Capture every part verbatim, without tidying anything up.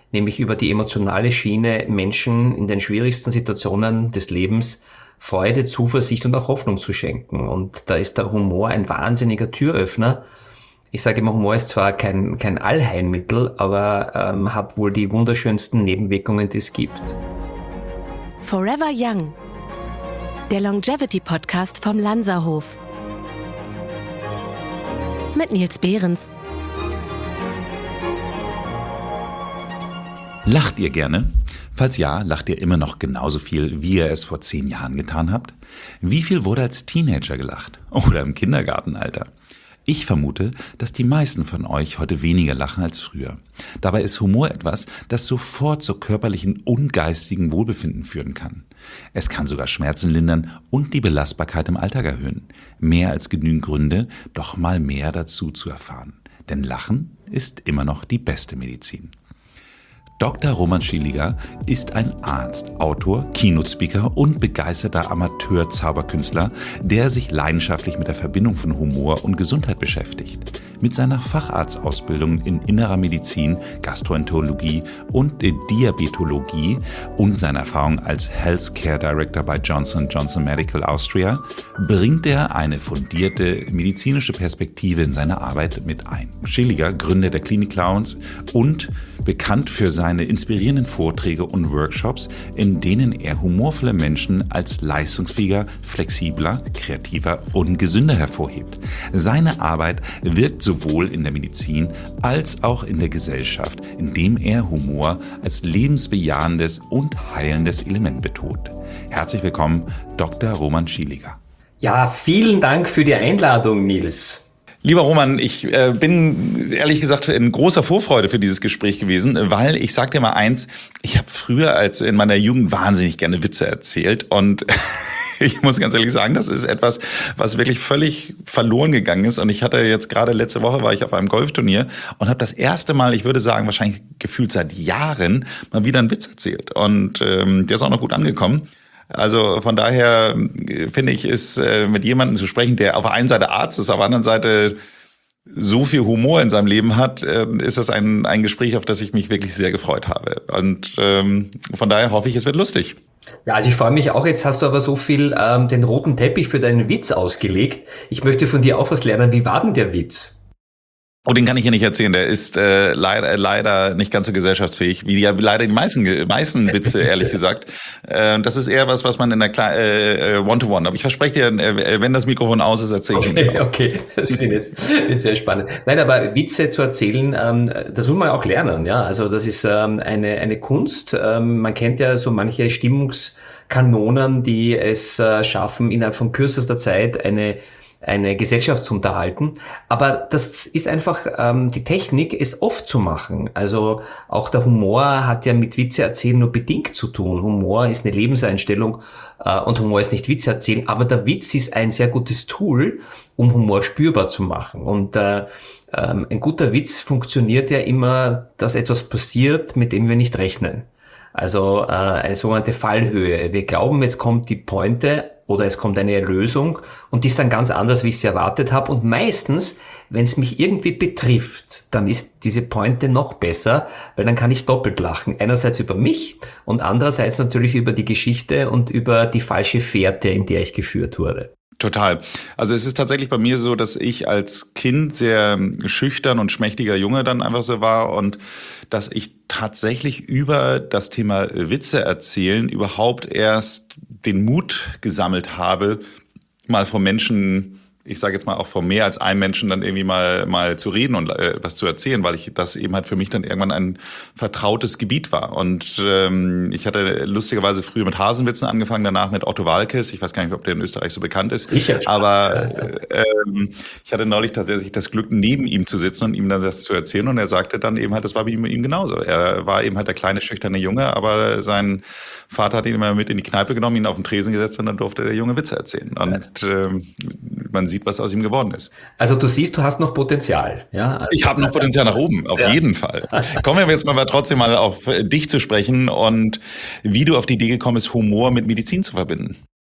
nämlich über die emotionale Schiene Menschen in den schwierigsten Situationen des Lebens Freude, Zuversicht und auch Hoffnung zu schenken. Und da ist der Humor ein wahnsinniger Türöffner. Ich sage immer, Humor ist zwar kein, kein Allheilmittel, aber ähm, hat wohl die wunderschönsten Nebenwirkungen, die es gibt. Forever Young, der Longevity-Podcast vom Lanzerhof. Mit Nils Behrens. Lacht ihr gerne? Falls ja, lacht ihr immer noch genauso viel, wie ihr es vor zehn Jahren getan habt? Wie viel wurde als Teenager gelacht? Oder im Kindergartenalter? Ich vermute, dass die meisten von euch heute weniger lachen als früher. Dabei ist Humor etwas, das sofort zu körperlichen und geistigen Wohlbefinden führen kann. Es kann sogar Schmerzen lindern und die Belastbarkeit im Alltag erhöhen. Mehr als genügend Gründe, doch mal mehr dazu zu erfahren. Denn Lachen ist immer noch die beste Medizin. Doktor Roman Schieliger ist ein Arzt, Autor, Keynote-Speaker und begeisterter Amateur-Zauberkünstler, der sich leidenschaftlich mit der Verbindung von Humor und Gesundheit beschäftigt. Mit seiner Facharztausbildung in Innerer Medizin, Gastroenterologie und Diabetologie und seiner Erfahrung als Healthcare Director bei Johnson and Johnson Medical Austria bringt er eine fundierte medizinische Perspektive in seine Arbeit mit ein. Schieliger, Gründer der Klinik Clowns und bekannt für seine inspirierenden Vorträge und Workshops, in denen er humorvolle Menschen als leistungsfähiger, flexibler, kreativer und gesünder hervorhebt. Seine Arbeit wirkt sowohl in der Medizin als auch in der Gesellschaft, indem er Humor als lebensbejahendes und heilendes Element betont. Herzlich willkommen, Doktor Roman Schieliger. Ja, vielen Dank für die Einladung, Nils. Lieber Roman, ich äh, bin ehrlich gesagt in großer Vorfreude für dieses Gespräch gewesen, weil ich sag dir mal eins, ich habe früher als in meiner Jugend wahnsinnig gerne Witze erzählt und ich muss ganz ehrlich sagen, das ist etwas, was wirklich völlig verloren gegangen ist. Und ich hatte jetzt gerade letzte Woche war ich auf einem Golfturnier und habe das erste Mal, ich würde sagen, wahrscheinlich gefühlt seit Jahren mal wieder einen Witz erzählt. Und ähm, der ist auch noch gut angekommen. Also von daher finde ich, ist äh, mit jemandem zu sprechen, der auf der einen Seite Arzt ist, auf der anderen Seite so viel Humor in seinem Leben hat, äh, ist das ein, ein Gespräch, auf das ich mich wirklich sehr gefreut habe. Und ähm, von daher hoffe ich, es wird lustig. Ja, also ich freue mich auch. Jetzt hast du aber so viel ähm, den roten Teppich für deinen Witz ausgelegt. Ich möchte von dir auch was lernen. Wie war denn der Witz? Oh, den kann ich hier nicht erzählen. Der ist äh, leider leider nicht ganz so gesellschaftsfähig, wie ja leider die meisten meisten Witze, ehrlich gesagt. Äh, das ist eher was, was man in der Kle- äh, One-to-One. Aber ich verspreche dir, äh, wenn das Mikrofon aus ist, erzähle ich Okay, ihn. okay, das finde ich jetzt, jetzt sehr spannend. Nein, aber Witze zu erzählen, ähm, das muss man auch lernen. Ja, also das ist ähm, eine eine Kunst. Ähm, man kennt ja so manche Stimmungskanonen, die es äh, schaffen, innerhalb von kürzester Zeit eine eine Gesellschaft zu unterhalten. Aber das ist einfach ähm, die Technik, es oft zu machen. Also auch der Humor hat ja mit Witze erzählen nur bedingt zu tun. Humor ist eine Lebenseinstellung äh, und Humor ist nicht Witze erzählen. Aber der Witz ist ein sehr gutes Tool, um Humor spürbar zu machen. Und äh, ähm, ein guter Witz funktioniert ja immer, dass etwas passiert, mit dem wir nicht rechnen. Also äh, eine sogenannte Fallhöhe. Wir glauben, jetzt kommt die Pointe oder es kommt eine Lösung und die ist dann ganz anders, wie ich sie erwartet habe. Und meistens, wenn es mich irgendwie betrifft, dann ist diese Pointe noch besser, weil dann kann ich doppelt lachen. Einerseits über mich und andererseits natürlich über die Geschichte und über die falsche Fährte, in der ich geführt wurde. Total. Also es ist tatsächlich bei mir so, dass ich als Kind sehr schüchtern und schmächtiger Junge dann einfach so war und dass ich tatsächlich über das Thema Witze erzählen überhaupt erst den Mut gesammelt habe, mal vor Menschen, ich sage jetzt mal auch vor mehr als einem Menschen dann irgendwie mal mal zu reden und äh, was zu erzählen, weil ich das eben halt für mich dann irgendwann ein vertrautes Gebiet war. Und ähm, ich hatte lustigerweise früher mit Hasenwitzen angefangen, danach mit Otto Waalkes. Ich weiß gar nicht, ob der in Österreich so bekannt ist. Sicher. Aber äh, ähm, ich hatte neulich tatsächlich das Glück, neben ihm zu sitzen und ihm dann das zu erzählen. Und er sagte dann eben halt, das war bei ihm, ihm genauso. Er war eben halt der kleine, schüchterne Junge, aber sein Vater hat ihn immer mit in die Kneipe genommen, ihn auf den Tresen gesetzt und dann durfte der Junge Witze erzählen. Und ähm, man sieht, was aus ihm geworden ist. Also du siehst, du hast noch Potenzial. Ja? Also ich habe noch Potenzial nach oben, auf ja. jeden Fall. Kommen wir jetzt mal trotzdem mal auf dich zu sprechen und wie du auf die Idee gekommen bist, Humor mit Medizin zu verbinden.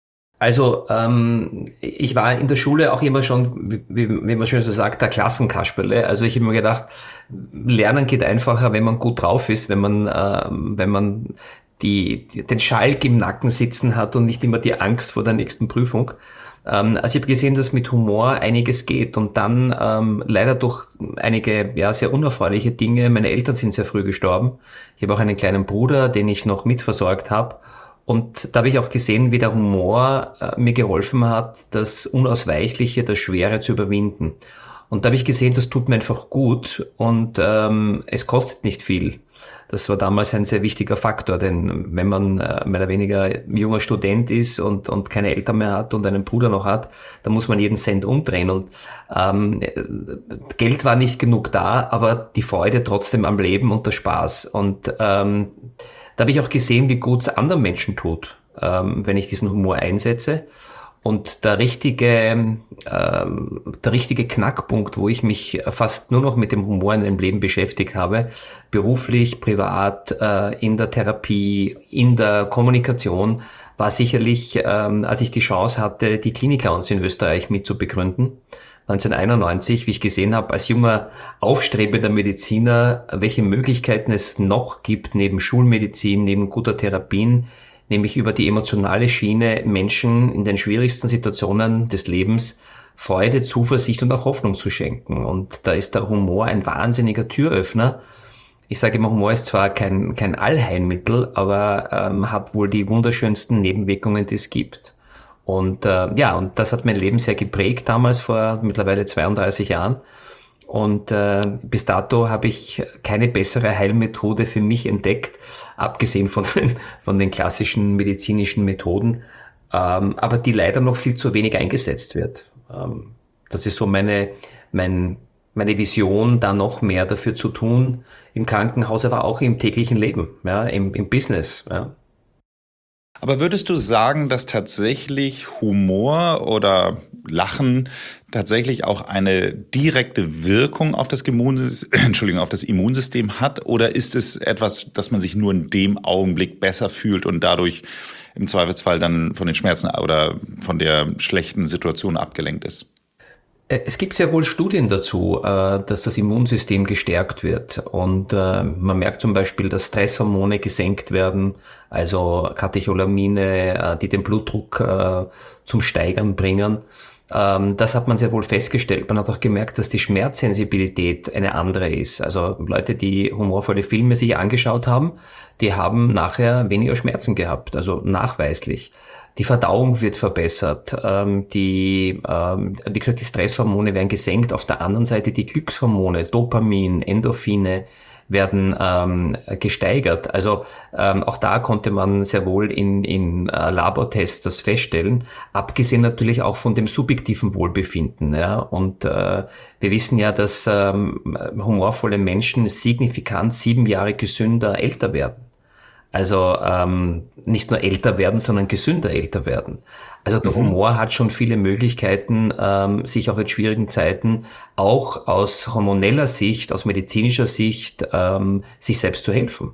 Also ähm, ich war in der Schule auch immer schon, wie, wie man schön so sagt, der Klassenkasperle. Also ich habe mir gedacht, Lernen geht einfacher, wenn man gut drauf ist, wenn man, äh, wenn man die, den Schalk im Nacken sitzen hat und nicht immer die Angst vor der nächsten Prüfung. Ähm, also ich habe gesehen, dass mit Humor einiges geht und dann ähm, leider durch einige ja sehr unerfreuliche Dinge. Meine Eltern sind sehr früh gestorben. Ich habe auch einen kleinen Bruder, den ich noch mitversorgt habe. Und da habe ich auch gesehen, wie der Humor äh, mir geholfen hat, das Unausweichliche, das Schwere zu überwinden. Und da habe ich gesehen, das tut mir einfach gut und ähm, es kostet nicht viel. Das war damals ein sehr wichtiger Faktor, denn wenn man äh, mehr oder weniger junger Student ist und, und keine Eltern mehr hat und einen Bruder noch hat, dann muss man jeden Cent umdrehen. Und ähm, Geld war nicht genug da, aber die Freude trotzdem am Leben und der Spaß. Und ähm, da habe ich auch gesehen, wie gut es anderen Menschen tut, ähm, wenn ich diesen Humor einsetze. Und der richtige, ähm, der richtige Knackpunkt, wo ich mich fast nur noch mit dem Humor in meinem Leben beschäftigt habe, beruflich, privat, äh, in der Therapie, in der Kommunikation, war sicherlich, ähm, als ich die Chance hatte, die Klinik-Lounge in Österreich mit zu begründen. neunzehnhunderteinundneunzig, wie ich gesehen habe, als junger, aufstrebender Mediziner, welche Möglichkeiten es noch gibt, neben Schulmedizin, neben guter Therapien, nämlich über die emotionale Schiene Menschen in den schwierigsten Situationen des Lebens Freude, Zuversicht und auch Hoffnung zu schenken. Und da ist der Humor ein wahnsinniger Türöffner. Ich sage immer, Humor ist zwar kein, kein Allheilmittel, aber ähm, hat wohl die wunderschönsten Nebenwirkungen, die es gibt. Und äh, ja, und das hat mein Leben sehr geprägt damals vor mittlerweile zweiunddreißig Jahren. Und äh, bis dato habe ich keine bessere Heilmethode für mich entdeckt, abgesehen von den, von den klassischen medizinischen Methoden, ähm, aber die leider noch viel zu wenig eingesetzt wird. Ähm, das ist so meine, mein, meine Vision, da noch mehr dafür zu tun, im Krankenhaus, aber auch im täglichen Leben, ja, im, im Business. Ja. Aber würdest du sagen, dass tatsächlich Humor oder Lachen tatsächlich auch eine direkte Wirkung auf das Immunsystem, Entschuldigung, auf das Immunsystem hat? Oder ist es etwas, dass man sich nur in dem Augenblick besser fühlt und dadurch im Zweifelsfall dann von den Schmerzen oder von der schlechten Situation abgelenkt ist? Es gibt sehr wohl Studien dazu, dass das Immunsystem gestärkt wird und man merkt zum Beispiel, dass Stresshormone gesenkt werden, also Katecholamine, die den Blutdruck zum Steigern bringen. Das hat man sehr wohl festgestellt. Man hat auch gemerkt, dass die Schmerzsensibilität eine andere ist. Also Leute, die humorvolle Filme sich angeschaut haben, die haben nachher weniger Schmerzen gehabt, also nachweislich. Die Verdauung wird verbessert, ähm, die, ähm, wie gesagt, die Stresshormone werden gesenkt. Auf der anderen Seite die Glückshormone, Dopamin, Endorphine werden ähm, gesteigert. Also ähm, auch da konnte man sehr wohl in, in äh, Labortests das feststellen, abgesehen natürlich auch von dem subjektiven Wohlbefinden. Ja? Und äh, wir wissen ja, dass ähm, humorvolle Menschen signifikant sieben Jahre gesünder älter werden. Also ähm, nicht nur älter werden, sondern gesünder älter werden. Also der mhm. Humor hat schon viele Möglichkeiten, ähm, sich auch in schwierigen Zeiten auch aus hormoneller Sicht, aus medizinischer Sicht, ähm, sich selbst zu helfen.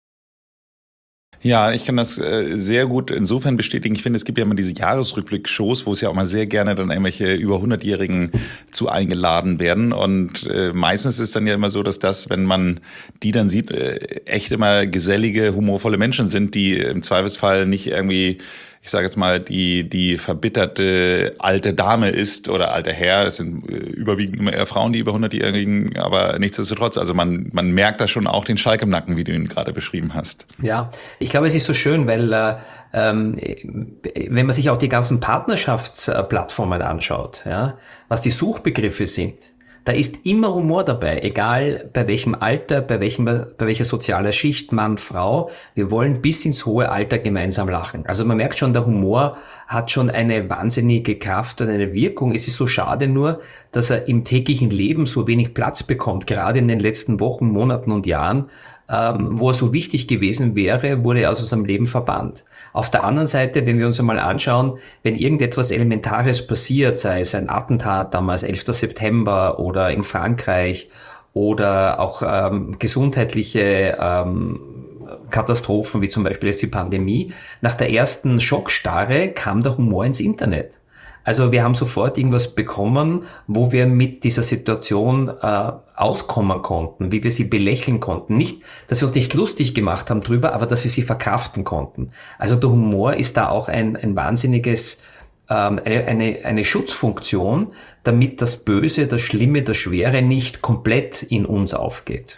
Ja, ich kann das äh, sehr gut insofern bestätigen. Ich finde, es gibt ja immer diese Jahresrückblick-Shows, wo es ja auch mal sehr gerne dann irgendwelche über hundertjährigen zu eingeladen werden. Und äh, meistens ist dann ja immer so, dass das, wenn man die dann sieht, äh, echt immer gesellige, humorvolle Menschen sind, die im Zweifelsfall nicht irgendwie, ich sage jetzt mal, die die verbitterte alte Dame ist oder alter Herr. Es sind äh, überwiegend immer eher Frauen, die über hundertjährigen, aber nichtsdestotrotz. Also man man merkt da schon auch den Schalk im Nacken, wie du ihn gerade beschrieben hast. Ja, ich glaube, es ist so schön, weil äh, ähm, wenn man sich auch die ganzen Partnerschaftsplattformen anschaut, ja, was die Suchbegriffe sind, da ist immer Humor dabei, egal bei welchem Alter, bei welchem, bei welcher sozialer Schicht, Mann, Frau. Wir wollen bis ins hohe Alter gemeinsam lachen. Also man merkt schon, der Humor hat schon eine wahnsinnige Kraft und eine Wirkung. Es ist so schade nur, dass er im täglichen Leben so wenig Platz bekommt, gerade in den letzten Wochen, Monaten und Jahren. Ähm, wo er so wichtig gewesen wäre, wurde er aus unserem Leben verbannt. Auf der anderen Seite, wenn wir uns einmal anschauen, wenn irgendetwas Elementares passiert, sei es ein Attentat damals elfter September oder in Frankreich oder auch ähm, gesundheitliche ähm, Katastrophen, wie zum Beispiel jetzt die Pandemie, nach der ersten Schockstarre kam der Humor ins Internet. Also wir haben sofort irgendwas bekommen, wo wir mit dieser Situation äh, auskommen konnten, wie wir sie belächeln konnten. Nicht, dass wir uns nicht lustig gemacht haben drüber, aber dass wir sie verkraften konnten. Also der Humor ist da auch ein, ein wahnsinniges, ähm, eine, eine, eine Schutzfunktion, damit das Böse, das Schlimme, das Schwere nicht komplett in uns aufgeht.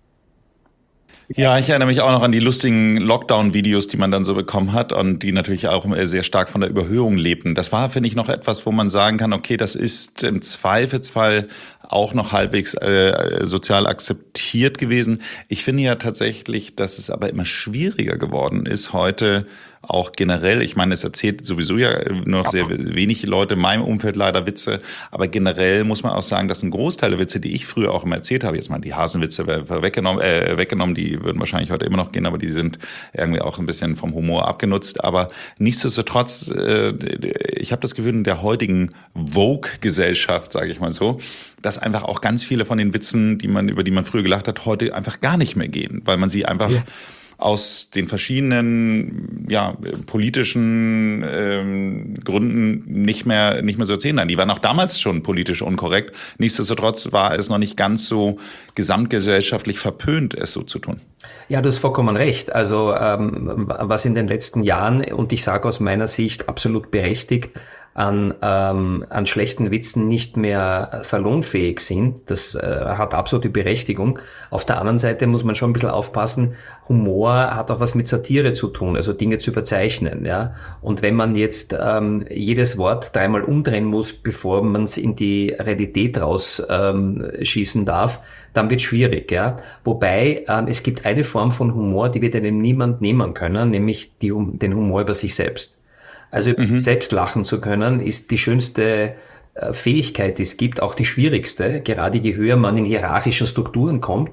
Ja, ich erinnere mich auch noch an die lustigen Lockdown-Videos, die man dann so bekommen hat und die natürlich auch sehr stark von der Überhöhung lebten. Das war, finde ich, noch etwas, wo man sagen kann, okay, das ist im Zweifelsfall auch noch halbwegs äh, sozial akzeptiert gewesen. Ich finde ja tatsächlich, dass es aber immer schwieriger geworden ist, heute auch generell, ich meine, es erzählt sowieso ja nur noch sehr wenig Leute in meinem Umfeld leider Witze, aber generell muss man auch sagen, dass ein Großteil der Witze, die ich früher auch immer erzählt habe, jetzt mal die Hasenwitze weggenommen, äh, weggenommen, die würden wahrscheinlich heute immer noch gehen, aber die sind irgendwie auch ein bisschen vom Humor abgenutzt, aber nichtsdestotrotz, äh, ich habe das Gefühl, in der heutigen Vogue-Gesellschaft, sage ich mal so, dass einfach auch ganz viele von den Witzen, die man, über die man früher gelacht hat, heute einfach gar nicht mehr gehen, weil man sie einfach ja. aus den verschiedenen ja, politischen ähm, Gründen nicht mehr, nicht mehr so erzählen. Nein, die waren auch damals schon politisch unkorrekt. Nichtsdestotrotz war es noch nicht ganz so gesamtgesellschaftlich verpönt, es so zu tun. Ja, du hast vollkommen recht. Also ähm, was in den letzten Jahren, und ich sage aus meiner Sicht absolut berechtigt, an, ähm, an schlechten Witzen nicht mehr salonfähig sind. Das äh, hat absolute Berechtigung. Auf der anderen Seite muss man schon ein bisschen aufpassen, Humor hat auch was mit Satire zu tun, also Dinge zu überzeichnen. Ja? Und wenn man jetzt ähm, jedes Wort dreimal umdrehen muss, bevor man es in die Realität rausschießen ähm, darf, dann wird es schwierig. Ja? Wobei ähm, es gibt eine Form von Humor, die wird einem niemand nehmen können, nämlich die, den Humor über sich selbst. Also mhm. selbst lachen zu können, ist die schönste äh, Fähigkeit, die es gibt, auch die schwierigste, gerade je höher man in hierarchischen Strukturen kommt,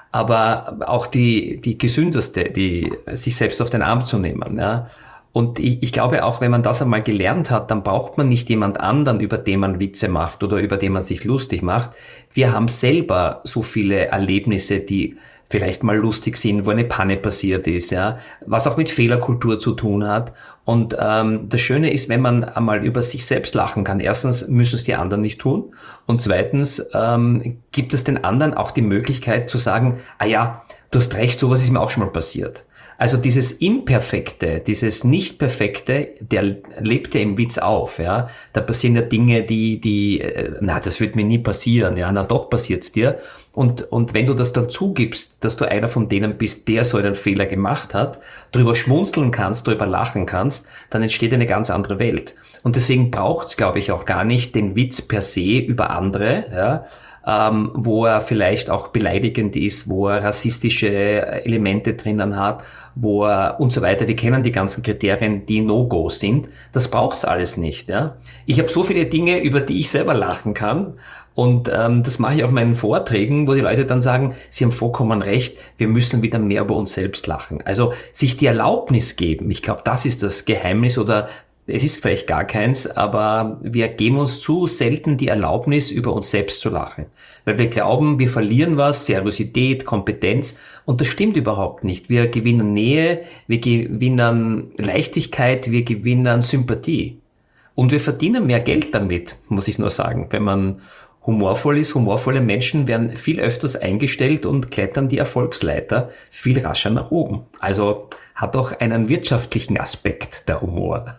aber auch die, die gesündeste, die sich selbst auf den Arm zu nehmen. Ja. Und ich, ich glaube auch, wenn man das einmal gelernt hat, dann braucht man nicht jemand anderen, über den man Witze macht oder über den man sich lustig macht. Wir haben selber so viele Erlebnisse, die vielleicht mal lustig sind, wo eine Panne passiert ist, ja, was auch mit Fehlerkultur zu tun hat. Und ähm, das Schöne ist, wenn man einmal über sich selbst lachen kann. Erstens müssen es die anderen nicht tun. Und zweitens ähm, gibt es den anderen auch die Möglichkeit zu sagen, ah ja, du hast recht, sowas ist mir auch schon mal passiert. Also dieses Imperfekte, dieses Nicht-Perfekte, der lebt ja im Witz auf, ja. Da passieren ja Dinge, die, die, na, das wird mir nie passieren, ja, na doch passiert's dir. Und, und wenn du das dann zugibst, dass du einer von denen bist, der so einen Fehler gemacht hat, drüber schmunzeln kannst, drüber lachen kannst, dann entsteht eine ganz andere Welt. Und deswegen braucht's, glaube ich, auch gar nicht den Witz per se über andere, ja. Ähm, wo er vielleicht auch beleidigend ist, wo er rassistische Elemente drinnen hat, wo er und so weiter. Wir kennen die ganzen Kriterien, die No-Go sind. Das braucht's alles nicht. Ja? Ich habe so viele Dinge, über die ich selber lachen kann. Und ähm, das mache ich auch in meinen Vorträgen, wo die Leute dann sagen, sie haben vollkommen recht, wir müssen wieder mehr über uns selbst lachen. Also sich die Erlaubnis geben, ich glaube, das ist das Geheimnis oder es ist vielleicht gar keins, aber wir geben uns zu selten die Erlaubnis, über uns selbst zu lachen. Weil wir glauben, wir verlieren was, Seriosität, Kompetenz, und das stimmt überhaupt nicht. Wir gewinnen Nähe, wir gewinnen Leichtigkeit, wir gewinnen Sympathie. Und wir verdienen mehr Geld damit, muss ich nur sagen. Wenn man humorvoll ist, humorvolle Menschen werden viel öfters eingestellt und klettern die Erfolgsleiter viel rascher nach oben. Also hat auch einen wirtschaftlichen Aspekt, der Humor.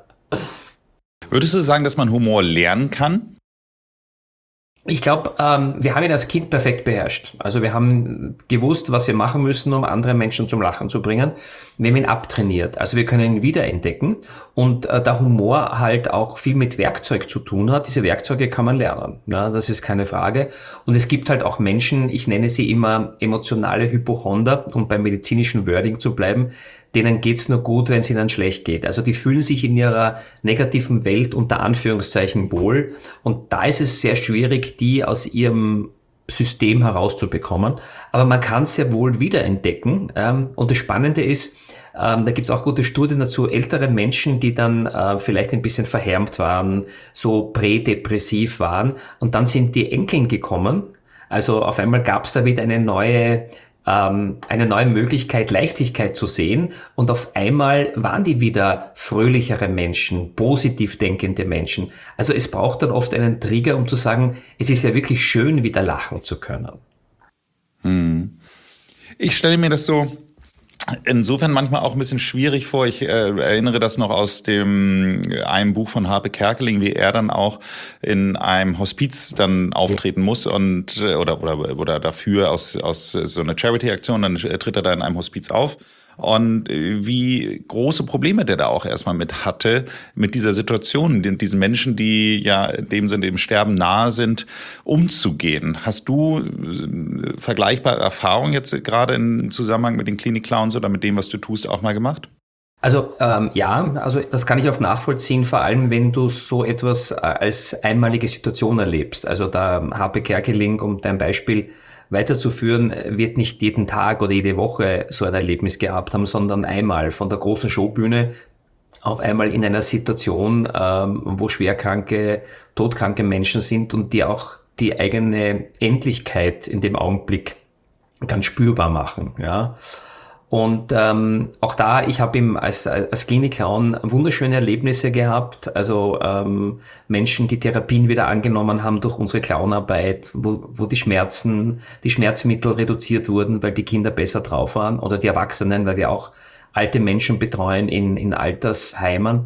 Würdest du sagen, dass man Humor lernen kann? Ich glaube, ähm, wir haben ihn als Kind perfekt beherrscht. Also wir haben gewusst, was wir machen müssen, um andere Menschen zum Lachen zu bringen. Wir haben ihn abtrainiert. Also wir können ihn wiederentdecken. Und äh, der Humor halt auch viel mit Werkzeug zu tun hat. Diese Werkzeuge kann man lernen. Ja, das ist keine Frage. Und es gibt halt auch Menschen, ich nenne sie immer emotionale Hypochonder, um beim medizinischen Wording zu bleiben, denen geht's nur gut, wenn es ihnen schlecht geht. Also die fühlen sich in ihrer negativen Welt unter Anführungszeichen wohl. Und da ist es sehr schwierig, die aus ihrem System herauszubekommen. Aber man kann es sehr wohl wiederentdecken. Und das Spannende ist, ähm, da gibt's auch gute Studien dazu, ältere Menschen, die dann äh, vielleicht ein bisschen verhärmt waren, so prädepressiv waren. Und dann sind die Enkeln gekommen. Also auf einmal gab's da wieder eine neue ähm, eine neue Möglichkeit, Leichtigkeit zu sehen. Und auf einmal waren die wieder fröhlichere Menschen, positiv denkende Menschen. Also es braucht dann oft einen Trigger, um zu sagen, es ist ja wirklich schön, wieder lachen zu können. Hm. Ich stelle mir das so insofern manchmal auch ein bisschen schwierig vor. Ich äh, erinnere das noch aus dem einem Buch von Harpe Kerkeling, wie er dann auch in einem Hospiz dann auftreten muss und oder oder oder dafür aus aus so einer Charity-Aktion, dann tritt er da in einem Hospiz auf. Und wie große Probleme der da auch erstmal mit hatte, mit dieser Situation, diesen Menschen, die ja in dem Sinne dem Sterben nahe sind, umzugehen. Hast du vergleichbare Erfahrungen jetzt gerade im Zusammenhang mit den Klinik-Clowns oder mit dem, was du tust, auch mal gemacht? Also ähm, ja, also das kann ich auch nachvollziehen, vor allem wenn du so etwas als einmalige Situation erlebst. Also da Harpe Kerkeling, um dein Beispiel weiterzuführen, wird nicht jeden Tag oder jede Woche so ein Erlebnis gehabt haben, sondern einmal von der großen Showbühne auf einmal in einer Situation, ähm, wo schwerkranke, todkranke Menschen sind und die auch die eigene Endlichkeit in dem Augenblick ganz spürbar machen. Ja. Und ähm, auch da, ich habe ihm als, als Klinik-Clown wunderschöne Erlebnisse gehabt, also ähm, Menschen, die Therapien wieder angenommen haben durch unsere Clownarbeit, wo, wo die Schmerzen, die Schmerzmittel reduziert wurden, weil die Kinder besser drauf waren, oder die Erwachsenen, weil wir auch alte Menschen betreuen in, in Altersheimen.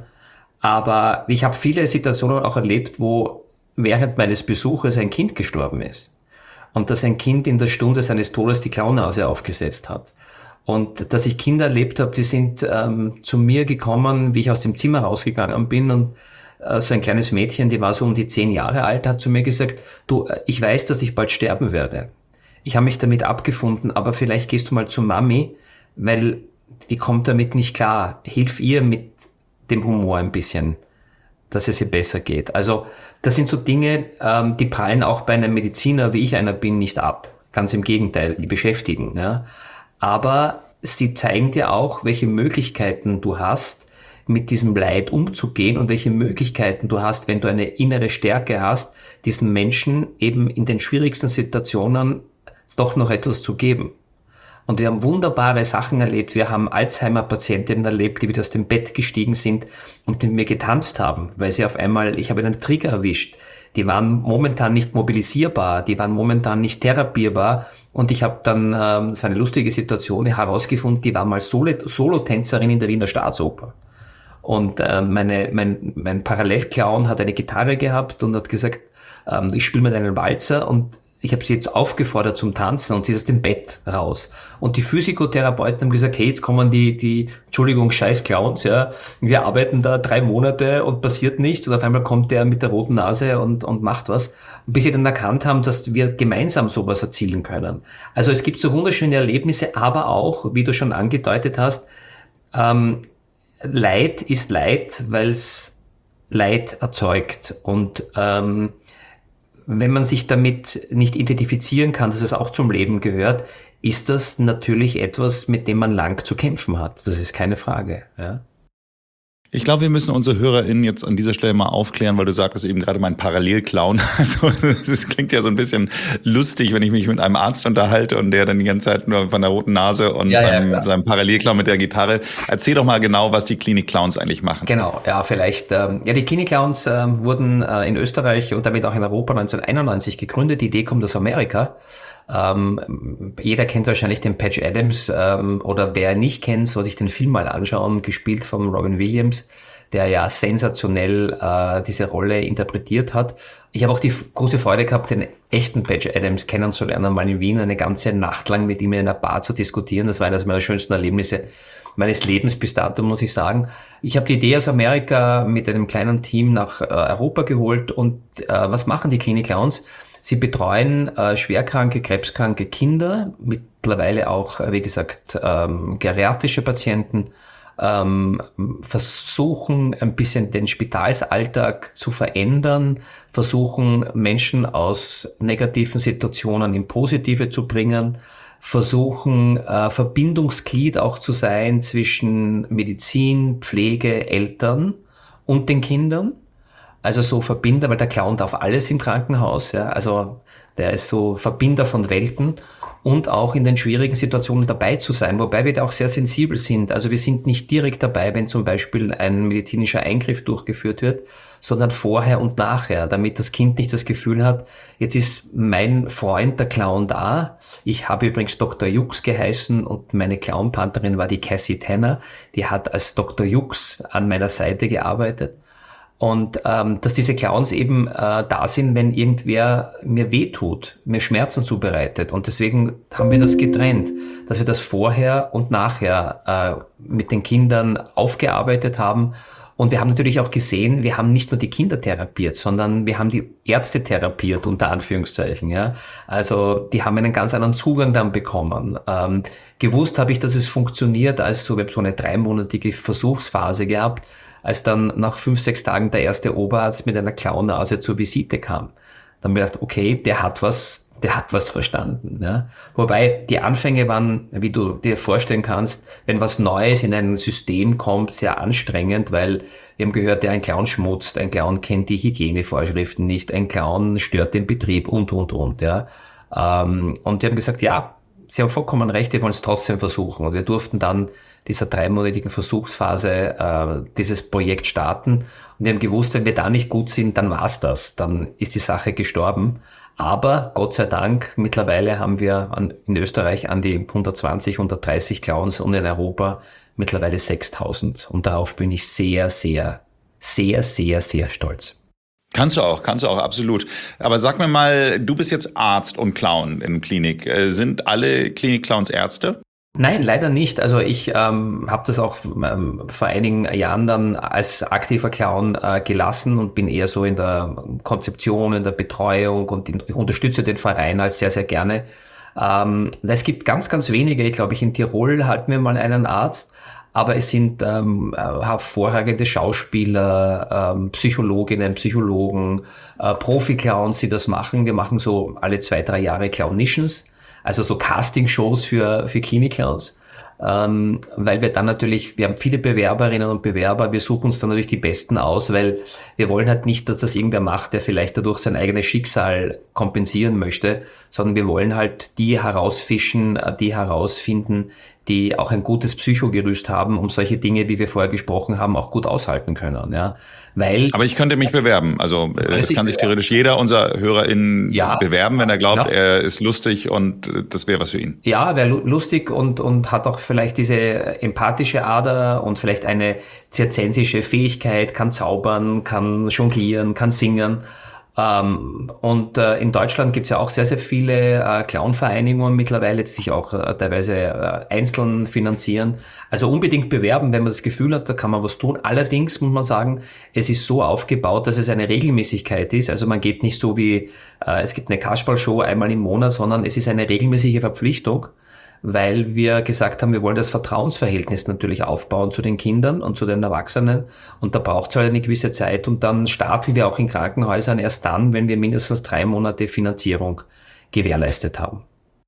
Aber ich habe viele Situationen auch erlebt, wo während meines Besuches ein Kind gestorben ist und dass ein Kind in der Stunde seines Todes die Clownnase aufgesetzt hat. Und dass ich Kinder erlebt habe, die sind ähm, zu mir gekommen, wie ich aus dem Zimmer rausgegangen bin, und äh, so ein kleines Mädchen, die war so um die zehn Jahre alt, hat zu mir gesagt, du, ich weiß, dass ich bald sterben werde. Ich habe mich damit abgefunden, aber vielleicht gehst du mal zu Mami, weil die kommt damit nicht klar. Hilf ihr mit dem Humor ein bisschen, dass es ihr besser geht. Also das sind so Dinge, ähm, die prallen auch bei einem Mediziner, wie ich einer bin, nicht ab. Ganz im Gegenteil, die beschäftigen, ja. Aber sie zeigen dir auch, welche Möglichkeiten du hast, mit diesem Leid umzugehen und welche Möglichkeiten du hast, wenn du eine innere Stärke hast, diesen Menschen eben in den schwierigsten Situationen doch noch etwas zu geben. Und wir haben wunderbare Sachen erlebt. Wir haben Alzheimer-Patientinnen erlebt, die wieder aus dem Bett gestiegen sind und mit mir getanzt haben, weil sie auf einmal, ich habe einen Trigger erwischt. Die waren momentan nicht mobilisierbar, die waren momentan nicht therapierbar. Und ich habe dann, ähm, das war eine lustige Situation, herausgefunden, die war mal Solo- Solotänzerin in der Wiener Staatsoper. Und äh, meine, mein, mein Parallelclown hat eine Gitarre gehabt und hat gesagt, ähm, ich spiele mit einem Walzer, und ich habe sie jetzt aufgefordert zum Tanzen, und sie ist aus dem Bett raus. Und die Physikotherapeuten haben gesagt, hey, jetzt kommen die, die, Entschuldigung, scheiß Clowns, ja, wir arbeiten da drei Monate und passiert nichts, und auf einmal kommt der mit der roten Nase und, und macht was. Bis sie dann erkannt haben, dass wir gemeinsam sowas erzielen können. Also es gibt so wunderschöne Erlebnisse, aber auch, wie du schon angedeutet hast, ähm, Leid ist Leid, weil es Leid erzeugt. Und ähm, wenn man sich damit nicht identifizieren kann, dass es auch zum Leben gehört, ist das natürlich etwas, mit dem man lang zu kämpfen hat. Das ist keine Frage. Ja. Ich glaube, wir müssen unsere HörerInnen jetzt an dieser Stelle mal aufklären, weil du sagtest eben gerade mein Parallelclown. Also das klingt ja so ein bisschen lustig, wenn ich mich mit einem Arzt unterhalte und der dann die ganze Zeit nur von der roten Nase und ja, seinem, ja, seinem Parallelclown mit der Gitarre. Erzähl doch mal genau, was die Klinik-Clowns eigentlich machen. Genau, ja, vielleicht. Ähm, ja, die Klinik-Clowns ähm, wurden äh, in Österreich und damit auch in Europa neunzehnhunderteinundneunzig gegründet. Die Idee kommt aus Amerika. Ähm, jeder kennt wahrscheinlich den Patch Adams, ähm, oder wer ihn nicht kennt, soll sich den Film mal anschauen, gespielt von Robin Williams, der ja sensationell äh, diese Rolle interpretiert hat. Ich habe auch die große Freude gehabt, den echten Patch Adams kennenzulernen, mal in Wien eine ganze Nacht lang mit ihm in einer Bar zu diskutieren. Das war eines meiner schönsten Erlebnisse meines Lebens bis dato, muss ich sagen. Ich habe die Idee aus Amerika mit einem kleinen Team nach äh, Europa geholt. Und äh, was machen die Klinik-Clowns? Sie betreuen äh, schwerkranke, krebskranke Kinder, mittlerweile auch, wie gesagt, ähm, geriatrische Patienten, ähm, versuchen ein bisschen den Spitalsalltag zu verändern, versuchen Menschen aus negativen Situationen in positive zu bringen, versuchen äh, Verbindungsglied auch zu sein zwischen Medizin, Pflege, Eltern und den Kindern. Also so Verbinder, weil der Clown darf alles im Krankenhaus, ja, also der ist so Verbinder von Welten. und auch in den schwierigen Situationen dabei zu sein, wobei wir da auch sehr sensibel sind. Also wir sind nicht direkt dabei, wenn zum Beispiel ein medizinischer Eingriff durchgeführt wird, sondern vorher und nachher, damit das Kind nicht das Gefühl hat, jetzt ist mein Freund, der Clown, da. Ich habe übrigens Doktor Jux geheißen und meine Clownpartnerin war die Cassie Tanner, die hat als Doktor Jux an meiner Seite gearbeitet. Und ähm, dass diese Clowns eben äh, da sind, wenn irgendwer mir wehtut, mir Schmerzen zubereitet. Und deswegen haben wir das getrennt, dass wir das vorher und nachher äh, mit den Kindern aufgearbeitet haben. Und wir haben natürlich auch gesehen, wir haben nicht nur die Kinder therapiert, sondern wir haben die Ärzte therapiert, unter Anführungszeichen. Ja, also die haben einen ganz anderen Zugang dann bekommen. Ähm, gewusst habe ich, dass es funktioniert, als so, wir haben so eine dreimonatige Versuchsphase gehabt, als dann nach fünf, sechs Tagen der erste Oberarzt mit einer Clownnase zur Visite kam. Dann habe ich gedacht, okay, der hat was, der hat was verstanden. Ja. Wobei die Anfänge waren, wie du dir vorstellen kannst, wenn was Neues in ein System kommt, sehr anstrengend, weil wir haben gehört, der ein Clown schmutzt, ein Clown kennt die Hygienevorschriften nicht, ein Clown stört den Betrieb und, und, und. Ja. Und wir haben gesagt, ja, Sie haben vollkommen recht, wir wollen es trotzdem versuchen. Und wir durften dann dieser dreimonatigen Versuchsphase äh, dieses Projekt starten. Und wir haben gewusst, wenn wir da nicht gut sind, dann war's das. Dann ist die Sache gestorben. Aber Gott sei Dank, mittlerweile haben wir an, in Österreich an die hundertzwanzig, hundertdreißig Clowns und in Europa mittlerweile sechstausend. Und darauf bin ich sehr, sehr, sehr, sehr, sehr stolz. Kannst du auch, kannst du auch, absolut. Aber sag mir mal, du bist jetzt Arzt und Clown in Klinik. Sind alle Klinik-Clowns Ärzte? Nein, leider nicht. Also ich ähm, habe das auch ähm, vor einigen Jahren dann als aktiver Clown äh, gelassen und bin eher so in der Konzeption, in der Betreuung und in, ich unterstütze den Verein halt sehr, sehr gerne. Ähm, es gibt ganz, ganz wenige, ich glaube ich in Tirol hatten wir mal einen Arzt, aber es sind ähm, hervorragende Schauspieler, ähm, Psychologinnen, Psychologen, äh, Profi-Clowns, die das machen. Wir machen so alle zwei, drei Jahre Clownitions. Also so Casting-Shows für, für Klinik-Clowns, ähm, weil wir dann natürlich, wir haben viele Bewerberinnen und Bewerber, wir suchen uns dann natürlich die Besten aus, weil wir wollen halt nicht, dass das irgendwer macht, der vielleicht dadurch sein eigenes Schicksal kompensieren möchte, sondern wir wollen halt die herausfischen, die herausfinden, die auch ein gutes Psychogerüst haben, um solche Dinge, wie wir vorher gesprochen haben, auch gut aushalten können. Ja, weil. Aber ich könnte mich bewerben. Also es kann sich theoretisch jeder unserer HörerInnen ja, bewerben, wenn er glaubt, ja. er ist lustig und das wäre was für ihn. Ja, wäre lustig und und hat auch vielleicht diese empathische Ader und vielleicht eine zirzensische Fähigkeit, kann zaubern, kann jonglieren, kann singen. Ähm, und äh, in Deutschland gibt es ja auch sehr, sehr viele äh, Clown-Vereinigungen mittlerweile, die sich auch äh, teilweise äh, einzeln finanzieren. Also unbedingt bewerben, wenn man das Gefühl hat, da kann man was tun. Allerdings muss man sagen, es ist so aufgebaut, dass es eine Regelmäßigkeit ist. Also man geht nicht so wie, äh, es gibt eine Kasperl-Show einmal im Monat, sondern es ist eine regelmäßige Verpflichtung, weil wir gesagt haben, wir wollen das Vertrauensverhältnis natürlich aufbauen zu den Kindern und zu den Erwachsenen. Und da braucht es halt eine gewisse Zeit. Und dann starten wir auch in Krankenhäusern erst dann, wenn wir mindestens drei Monate Finanzierung gewährleistet haben.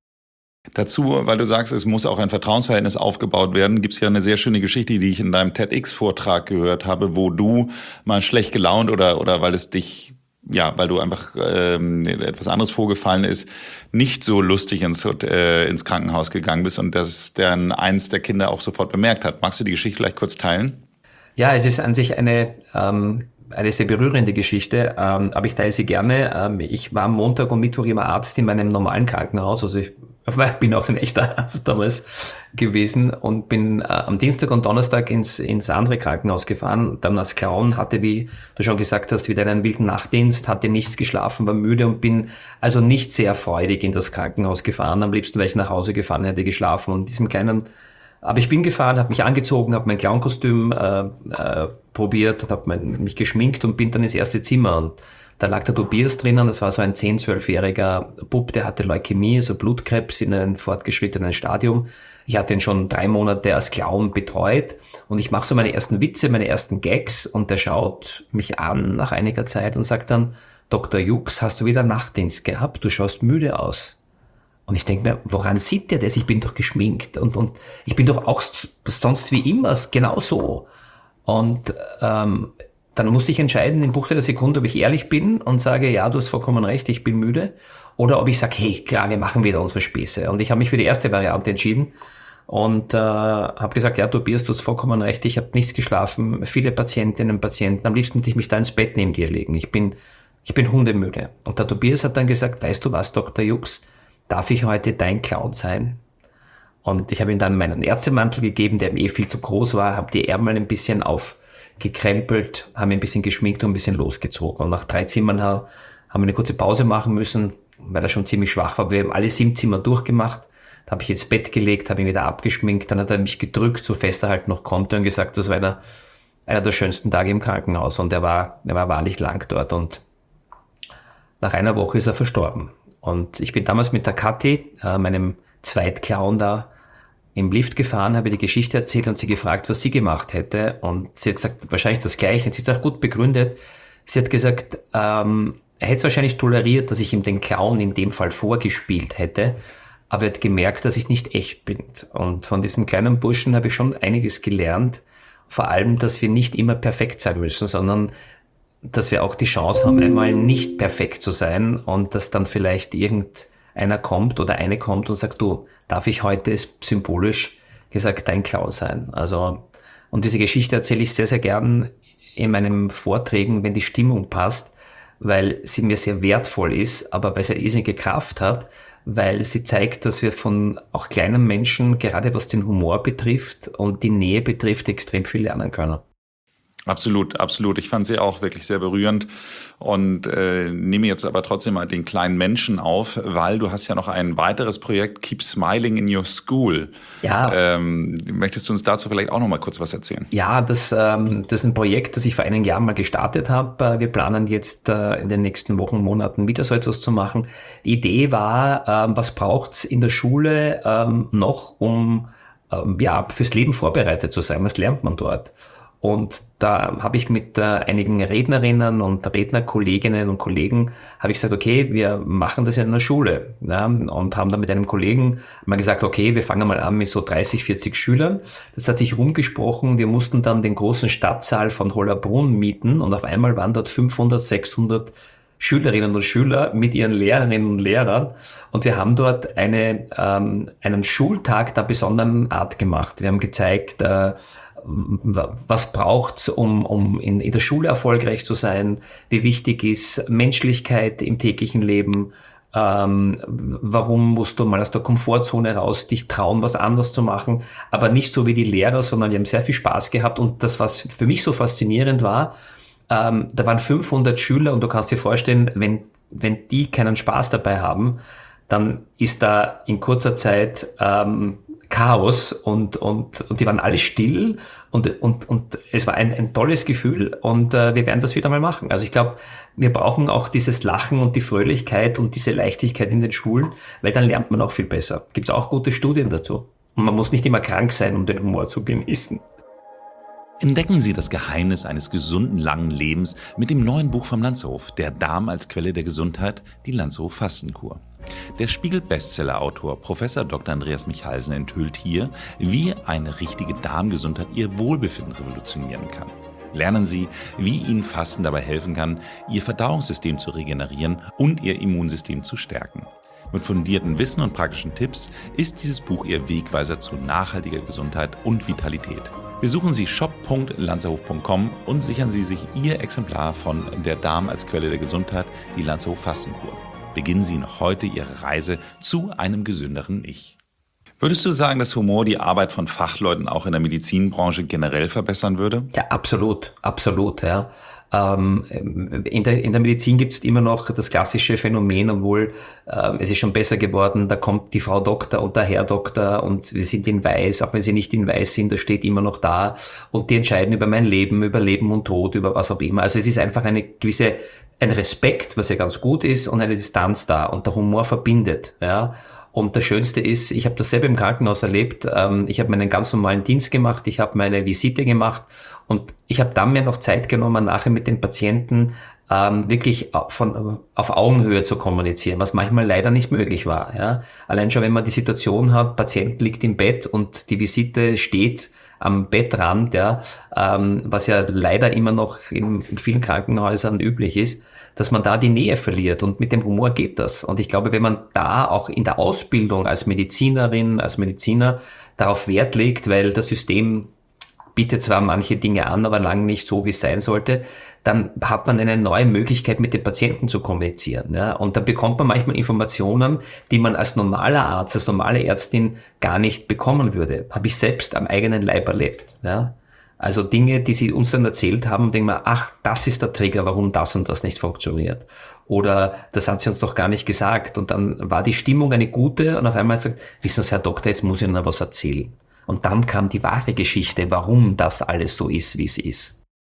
Dazu, weil du sagst, es muss auch ein Vertrauensverhältnis aufgebaut werden, gibt es ja eine sehr schöne Geschichte, die ich in deinem TEDx-Vortrag gehört habe, wo du mal schlecht gelaunt oder, oder weil es dich... ja, weil du einfach ähm, etwas anderes vorgefallen ist, nicht so lustig ins, äh, ins Krankenhaus gegangen bist und das dann eins der Kinder auch sofort bemerkt hat. Magst du die Geschichte vielleicht kurz teilen? Ja, es ist an sich eine, ähm, eine sehr berührende Geschichte, ähm, aber ich teile sie gerne. Ähm, ich war am Montag und Mittwoch immer Arzt in meinem normalen Krankenhaus, also ich bin auch ein echter Arzt damals gewesen und bin äh, am Dienstag und Donnerstag ins, ins andere Krankenhaus gefahren. Dann als Clown, hatte, wie du schon gesagt hast, wieder einen wilden Nachtdienst, hatte nichts geschlafen, war müde und bin also nicht sehr freudig in das Krankenhaus gefahren. Am liebsten wäre ich nach Hause gefahren, hätte geschlafen und in diesem kleinen, aber ich bin gefahren, habe mich angezogen, habe mein Clownkostüm äh, äh, probiert, habe mich geschminkt und bin dann ins erste Zimmer und da lag der Tobias drinnen, das war so ein zehn-, zwölfjähriger Bub, der hatte Leukämie, also Blutkrebs in einem fortgeschrittenen Stadium. Ich hatte ihn schon drei Monate als Clown betreut und ich mache so meine ersten Witze, meine ersten Gags und der schaut mich an nach einiger Zeit und sagt dann, Doktor Jux, hast du wieder Nachtdienst gehabt? Du schaust müde aus. Und ich denke mir, woran sieht der das? Ich bin doch geschminkt und, und ich bin doch auch sonst wie immer genauso. Und ähm, dann muss ich entscheiden, im Bruchteil der Sekunde, ob ich ehrlich bin und sage, ja, du hast vollkommen recht, ich bin müde, oder ob ich sage, hey, klar, wir machen wieder unsere Späße. Und ich habe mich für die erste Variante entschieden und äh, habe gesagt, ja, Tobias, du hast vollkommen recht, ich habe nichts geschlafen, viele Patientinnen und Patienten, am liebsten würde ich mich da ins Bett neben dir legen. Ich bin, ich bin hundemüde. Und der Tobias hat dann gesagt, weißt du was, Doktor Jux, darf ich heute dein Clown sein? Und ich habe ihm dann meinen Ärztemantel gegeben, der mir eh viel zu groß war, habe die Ärmel ein bisschen aufgekrempelt, habe ihn ein bisschen geschminkt und ein bisschen losgezogen. Und nach drei Zimmern haben wir eine kurze Pause machen müssen, weil er schon ziemlich schwach war. Wir haben alle sieben Zimmer durchgemacht. Da habe ich ins Bett gelegt, habe ihn wieder abgeschminkt. Dann hat er mich gedrückt, so fest er halt noch konnte, und gesagt, das war einer, einer der schönsten Tage im Krankenhaus. Und er war, er war wahrlich lang dort. Und nach einer Woche ist er verstorben. Und ich bin damals mit der Kathi, äh, meinem Zweitclown, da im Lift gefahren, habe die Geschichte erzählt und sie gefragt, was sie gemacht hätte. Und sie hat gesagt, wahrscheinlich das Gleiche. Und sie ist auch gut begründet. Sie hat gesagt, ähm, er hätte es wahrscheinlich toleriert, dass ich ihm den Clown in dem Fall vorgespielt hätte, aber er hat gemerkt, dass ich nicht echt bin. Und von diesem kleinen Burschen habe ich schon einiges gelernt. Vor allem, dass wir nicht immer perfekt sein müssen, sondern dass wir auch die Chance haben, einmal nicht perfekt zu sein und dass dann vielleicht irgendeiner kommt oder eine kommt und sagt, du, darf ich heute symbolisch gesagt dein Clown sein? Also, und diese Geschichte erzähle ich sehr, sehr gern in meinen Vorträgen, wenn die Stimmung passt, weil sie mir sehr wertvoll ist, aber weil sie eine irrsinnige Kraft hat, weil sie zeigt, dass wir von auch kleinen Menschen, gerade was den Humor betrifft und die Nähe betrifft, extrem viel lernen können. Absolut, absolut. Ich fand sie auch wirklich sehr berührend und äh, nehme jetzt aber trotzdem mal den kleinen Menschen auf, weil du hast ja noch ein weiteres Projekt, Keep Smiling in Your School. Ja. Ähm, möchtest du uns dazu vielleicht auch noch mal kurz was erzählen? Ja, das, ähm, das ist ein Projekt, das ich vor einigen Jahren mal gestartet habe. Wir planen jetzt äh, in den nächsten Wochen, Monaten wieder so etwas zu machen. Die Idee war, ähm, was braucht's in der Schule ähm, noch, um ähm, ja, fürs Leben vorbereitet zu sein? Was lernt man dort? Und da habe ich mit äh, einigen Rednerinnen und Rednerkolleginnen und Kollegen, habe ich gesagt, okay, wir machen das in einer Schule. Ja, und haben dann mit einem Kollegen mal gesagt, okay, wir fangen mal an mit so dreißig, vierzig Schülern. Das hat sich rumgesprochen. Wir mussten dann den großen Stadtsaal von Hollabrunn mieten und auf einmal waren dort fünfhundert, sechshundert Schülerinnen und Schüler mit ihren Lehrerinnen und Lehrern. Und wir haben dort eine, ähm, einen Schultag der besonderen Art gemacht. Wir haben gezeigt, äh, was braucht's, um, um in, in der Schule erfolgreich zu sein, wie wichtig ist Menschlichkeit im täglichen Leben, ähm, warum musst du mal aus der Komfortzone raus, dich trauen, was anderes zu machen, aber nicht so wie die Lehrer, sondern die haben sehr viel Spaß gehabt. Und das, was für mich so faszinierend war, ähm, da waren fünfhundert Schüler und du kannst dir vorstellen, wenn, wenn die keinen Spaß dabei haben, dann ist da in kurzer Zeit ähm, Chaos und, und, und die waren alle still und, und, und es war ein, ein tolles Gefühl und äh, wir werden das wieder mal machen. Also ich glaube, wir brauchen auch dieses Lachen und die Fröhlichkeit und diese Leichtigkeit in den Schulen, weil dann lernt man auch viel besser. Gibt es auch gute Studien dazu. Und man muss nicht immer krank sein, um den Humor zu genießen. Entdecken Sie das Geheimnis eines gesunden, langen Lebens mit dem neuen Buch vom Landshof, Der Darm als Quelle der Gesundheit, die Landshof Fastenkur. Der Spiegel-Bestseller-Autor Professor Doktor Andreas Michalsen enthüllt hier, wie eine richtige Darmgesundheit Ihr Wohlbefinden revolutionieren kann. Lernen Sie, wie Ihnen Fasten dabei helfen kann, Ihr Verdauungssystem zu regenerieren und Ihr Immunsystem zu stärken. Mit fundiertem Wissen und praktischen Tipps ist dieses Buch Ihr Wegweiser zu nachhaltiger Gesundheit und Vitalität. Besuchen Sie shop punkt lanzerhof punkt com und sichern Sie sich Ihr Exemplar von Der Darm als Quelle der Gesundheit, die Landshof Fastenkur. Beginnen Sie noch heute Ihre Reise zu einem gesünderen Ich. Würdest du sagen, dass Humor die Arbeit von Fachleuten auch in der Medizinbranche generell verbessern würde? Ja, absolut, absolut, ja. Ähm, in der, in der Medizin gibt es immer noch das klassische Phänomen, obwohl äh, es ist schon besser geworden, da kommt die Frau Doktor und der Herr Doktor und wir sind in Weiß, auch wenn sie nicht in Weiß sind, das steht immer noch da und die entscheiden über mein Leben, über Leben und Tod, über was auch immer. Also es ist einfach eine gewisse, ein Respekt, was ja ganz gut ist und eine Distanz da und der Humor verbindet, ja. Und das Schönste ist, ich habe das selber im Krankenhaus erlebt, ähm, ich habe meinen ganz normalen Dienst gemacht, ich habe meine Visite gemacht und ich habe dann mir noch Zeit genommen, nachher mit den Patienten ähm, wirklich von, auf Augenhöhe zu kommunizieren, was manchmal leider nicht möglich war. Ja? Allein schon, wenn man die Situation hat, Patient liegt im Bett und die Visite steht am Bettrand, ja, ähm, was ja leider immer noch in, in vielen Krankenhäusern üblich ist, dass man da die Nähe verliert und mit dem Humor geht das. Und ich glaube, wenn man da auch in der Ausbildung als Medizinerin, als Mediziner darauf Wert legt, weil das System bietet zwar manche Dinge an, aber lange nicht so, wie es sein sollte, dann hat man eine neue Möglichkeit, mit den Patienten zu kommunizieren. Ja? Und da bekommt man manchmal Informationen, die man als normaler Arzt, als normale Ärztin gar nicht bekommen würde. Habe ich selbst am eigenen Leib erlebt. Ja? Also Dinge, die sie uns dann erzählt haben, denken wir, ach, das ist der Trigger, warum das und das nicht funktioniert. Oder das hat sie uns doch gar nicht gesagt. Und dann war die Stimmung eine gute und auf einmal sagt, wissen Sie, Herr Doktor, jetzt muss ich Ihnen noch was erzählen. Und dann kam die wahre Geschichte, warum das alles so ist, wie es ist.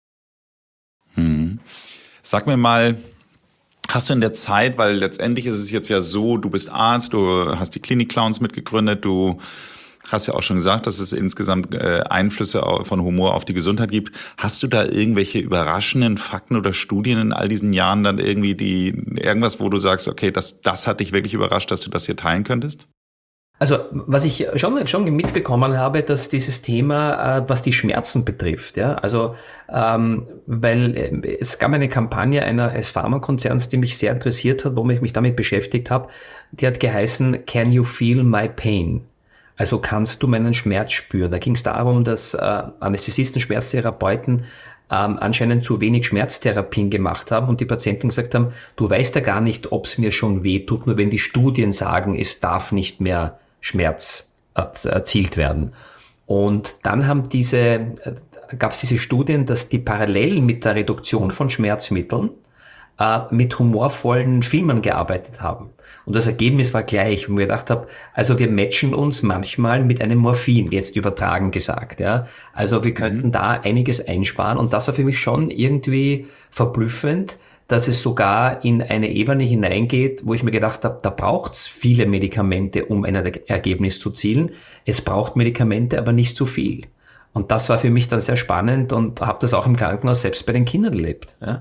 Hm. Sag mir mal, hast du in der Zeit, weil letztendlich ist es jetzt ja so, du bist Arzt, du hast die Klinik Clowns mitgegründet, du hast ja auch schon gesagt, dass es insgesamt äh, Einflüsse von Humor auf die Gesundheit gibt. Hast du da irgendwelche überraschenden Fakten oder Studien in all diesen Jahren dann irgendwie, die irgendwas, wo du sagst, okay, das, das hat dich wirklich überrascht, dass du das hier teilen könntest? Also was ich schon, schon mitbekommen habe, dass dieses Thema, äh, was die Schmerzen betrifft, ja, also ähm, weil äh, es gab eine Kampagne einer, eines Pharmakonzerns, die mich sehr interessiert hat, wo ich mich damit beschäftigt habe, die hat geheißen, Can you feel my pain? Also kannst du meinen Schmerz spüren? Da ging es darum, dass äh, Anästhesisten, Schmerztherapeuten ähm, anscheinend zu wenig Schmerztherapien gemacht haben und die Patienten gesagt haben, du weißt ja gar nicht, ob es mir schon weh tut, nur wenn die Studien sagen, es darf nicht mehr Schmerz erzielt werden. Und dann haben diese, gab es diese Studien, dass die parallel mit der Reduktion von Schmerzmitteln äh, mit humorvollen Filmen gearbeitet haben. Und das Ergebnis war gleich, wo ich gedacht habe, also wir matchen uns manchmal mit einem Morphin, jetzt übertragen gesagt. Ja. Also wir könnten da einiges einsparen und das war für mich schon irgendwie verblüffend, dass es sogar in eine Ebene hineingeht, wo ich mir gedacht habe, da braucht's viele Medikamente, um ein Ergebnis zu zielen. Es braucht Medikamente, aber nicht zu viel. Und das war für mich dann sehr spannend und habe das auch im Krankenhaus selbst bei den Kindern erlebt. Ja.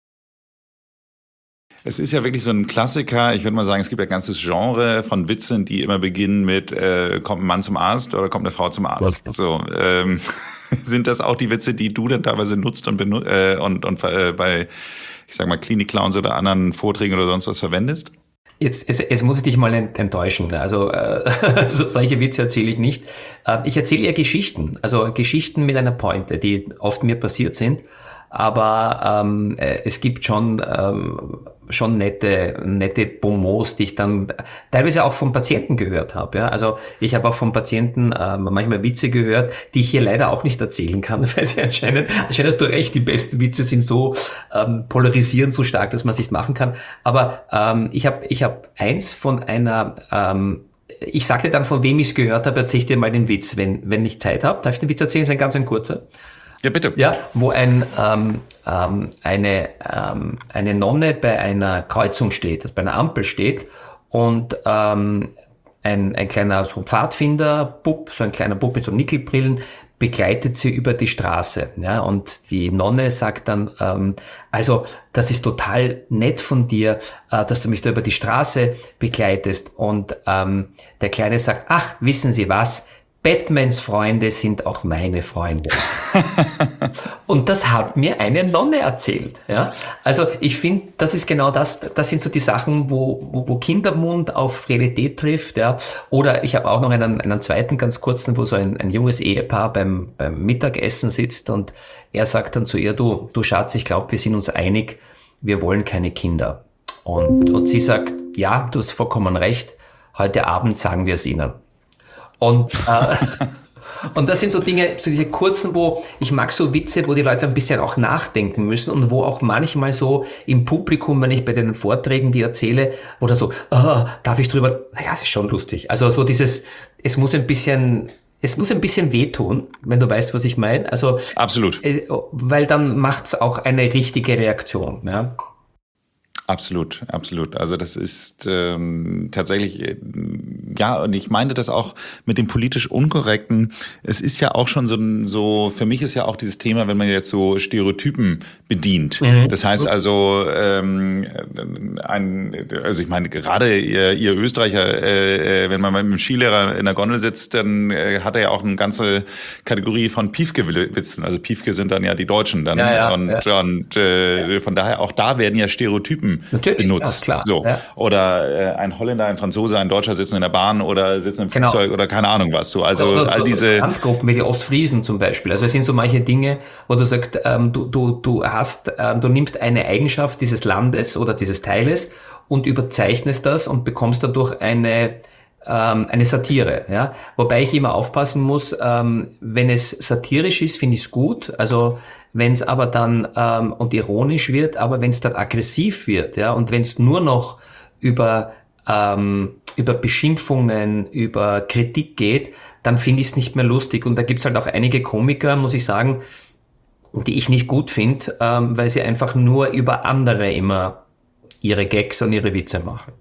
Es ist ja wirklich so ein Klassiker. Ich würde mal sagen, es gibt ja ein ganzes Genre von Witzen, die immer beginnen mit äh, kommt ein Mann zum Arzt oder kommt eine Frau zum Arzt. Was? So, ähm, sind das auch die Witze, die du dann teilweise nutzt und, benu- äh, und, und äh, bei, ich sag mal, Klinik-Clowns oder anderen Vorträgen oder sonst was verwendest? Jetzt, jetzt, jetzt muss ich dich mal enttäuschen. Also äh, so, solche Witze erzähle ich nicht. Äh, ich erzähle ja Geschichten, also Geschichten mit einer Pointe, die oft mir passiert sind. Aber ähm, äh, es gibt schon ähm, schon nette nette Bonmots, die ich dann teilweise auch von Patienten gehört habe. Ja? Also ich habe auch von Patienten äh, manchmal Witze gehört, die ich hier leider auch nicht erzählen kann, weil sie anscheinend, anscheinend hast du recht, die besten Witze sind so ähm, polarisierend, so stark, dass man es nicht machen kann. Aber ähm, ich habe ich habe eins von einer ähm, ich sage dir dann, von wem ich es gehört habe, erzähle ich dir mal den Witz, wenn wenn ich Zeit habe. Darf ich den Witz erzählen? Das ist ein ganz ein kurzer. Ja, bitte. Ja, wo ein, ähm, ähm, eine, ähm, eine Nonne bei einer Kreuzung steht, also bei einer Ampel steht und ähm, ein, ein kleiner so Pfadfinder-Bub, so ein kleiner Bub mit so Nickelbrillen, begleitet sie über die Straße. Ja, und die Nonne sagt dann, ähm, also das ist total nett von dir, äh, dass du mich da über die Straße begleitest. Und ähm, der Kleine sagt, ach, wissen Sie was? Batmans Freunde sind auch meine Freunde. Und das hat mir eine Nonne erzählt. Ja? Also ich finde, das ist genau das, das sind so die Sachen, wo, wo, wo Kindermund auf Realität trifft. Ja? Oder ich habe auch noch einen, einen zweiten ganz kurzen, wo so ein, ein junges Ehepaar beim, beim Mittagessen sitzt und er sagt dann zu ihr, du, du Schatz, ich glaube, wir sind uns einig, wir wollen keine Kinder. Und, und sie sagt, ja, du hast vollkommen recht, heute Abend sagen wir es ihnen. Und, äh, und das sind so Dinge, so diese kurzen, wo ich mag so Witze, wo die Leute ein bisschen auch nachdenken müssen und wo auch manchmal so im Publikum, wenn ich bei den Vorträgen die erzähle, oder so, oh, darf ich drüber, naja, es ist schon lustig. Also so dieses, es muss ein bisschen, es muss ein bisschen wehtun, wenn du weißt, was ich meine. Also absolut. Äh, weil dann macht's auch eine richtige Reaktion, ja. Absolut, absolut. Also das ist ähm, tatsächlich, äh, ja, und ich meinte das auch mit dem politisch Unkorrekten. Es ist ja auch schon so, ein- so, für mich ist ja auch dieses Thema, wenn man jetzt so Stereotypen bedient. Mhm. Das heißt also, ähm, ein, also ich meine, gerade ihr, ihr Österreicher, äh, äh, wenn man mit einem Skilehrer in der Gondel sitzt, dann äh, hat er ja auch eine ganze Kategorie von Piefke-Witzen. Also Piefke sind dann ja die Deutschen dann. Ja, ja, und ja. und äh, von daher, auch da werden ja Stereotypen Natürlich, benutzt. ja, klar. So. Ja. Oder äh, ein Holländer, ein Franzose, ein Deutscher sitzen in der Bahn oder sitzen im Genau. Flugzeug oder keine Ahnung was. So. Also Oder so all diese. Randgruppen wie die Ostfriesen zum Beispiel. Also es sind so manche Dinge, wo du sagst, ähm, du, du, du hast, ähm, du nimmst eine Eigenschaft dieses Landes oder dieses Teiles und überzeichnest das und bekommst dadurch eine ähm, eine Satire. Ja? Wobei ich immer aufpassen muss, ähm, wenn es satirisch ist, finde ich es gut. Also wenn es aber dann ähm, und ironisch wird, aber wenn es dann aggressiv wird, ja, und wenn es nur noch über ähm, über Beschimpfungen, über Kritik geht, dann finde ich es nicht mehr lustig. Und da gibt es halt auch einige Komiker, muss ich sagen, die ich nicht gut finde, ähm, weil sie einfach nur über andere immer ihre Gags und ihre Witze machen.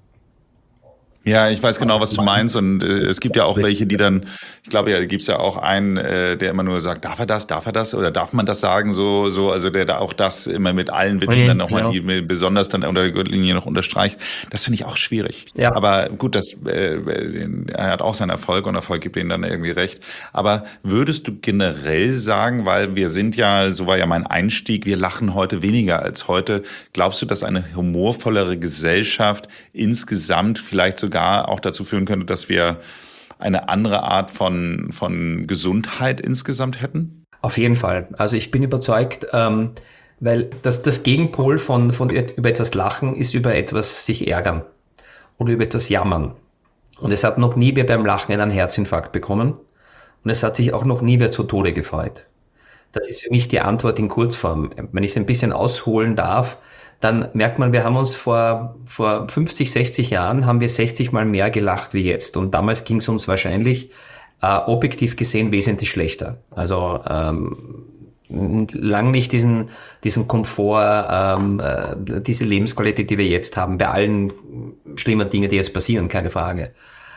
Ja, ich weiß genau, was du meinst. Und äh, es gibt ja auch welche, die dann, ich glaube, ja, gibt es ja auch einen, äh, der immer nur sagt, darf er das, darf er das oder darf man das sagen? So, so, also der da auch das immer mit allen Witzen Mhm, dann nochmal, genau. die besonders dann unter der Gürtellinie noch unterstreicht. Das finde ich auch schwierig. Ja. Aber gut, das, äh, er hat auch seinen Erfolg und Erfolg gibt ihm dann irgendwie recht. Aber würdest du generell sagen, weil wir sind ja, so war ja mein Einstieg, wir lachen heute weniger als heute. Glaubst du, dass eine humorvollere Gesellschaft insgesamt vielleicht sogar auch dazu führen könnte, dass wir eine andere Art von, von Gesundheit insgesamt hätten? Auf jeden Fall. Also ich bin überzeugt, ähm, weil das, das Gegenpol von, von über etwas lachen ist über etwas sich ärgern oder über etwas jammern. Und es hat noch nie wer beim Lachen einen Herzinfarkt bekommen und es hat sich auch noch nie wer zu Tode gefreut. Das ist für mich die Antwort in Kurzform. Wenn ich es ein bisschen ausholen darf, dann merkt man, wir haben uns vor, vor fünfzig, sechzig Jahren haben wir sechzig Mal mehr gelacht wie jetzt. Und damals ging es uns wahrscheinlich äh, objektiv gesehen wesentlich schlechter. Also ähm, lang nicht diesen, diesen Komfort, ähm, äh, diese Lebensqualität, die wir jetzt haben, bei allen schlimmen Dingen, die jetzt passieren, keine Frage.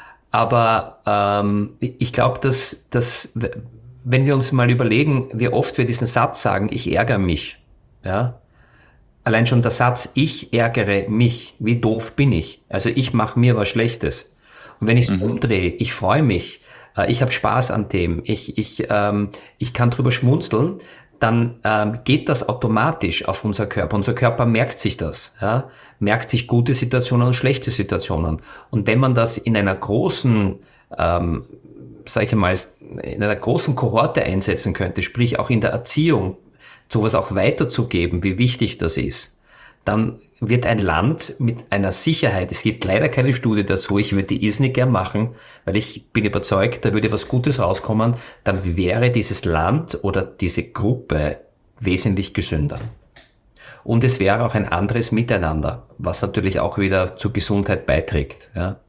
Aber ähm, ich glaube, dass, dass wenn wir uns mal überlegen, wie oft wir diesen Satz sagen, ich ärgere mich, ja, allein schon der Satz, ich ärgere mich, wie doof bin ich? Also ich mache mir was Schlechtes. Und wenn ich es mhm. umdrehe, ich freue mich, äh, ich habe Spaß an dem, ich, ich, ähm, ich kann drüber schmunzeln, dann ähm, geht das automatisch auf unser Körper. Unser Körper merkt sich das, ja? Merkt sich gute Situationen und schlechte Situationen. Und wenn man das in einer großen, ähm, sag ich mal, in einer großen Kohorte einsetzen könnte, sprich auch in der Erziehung, sowas auch weiterzugeben, wie wichtig das ist, dann wird ein Land mit einer Sicherheit, es gibt leider keine Studie dazu, ich würde die irrsinnig gern machen, weil ich bin überzeugt, da würde was Gutes rauskommen, dann wäre dieses Land oder diese Gruppe wesentlich gesünder. Und es wäre auch ein anderes Miteinander, was natürlich auch wieder zur Gesundheit beiträgt. Ja.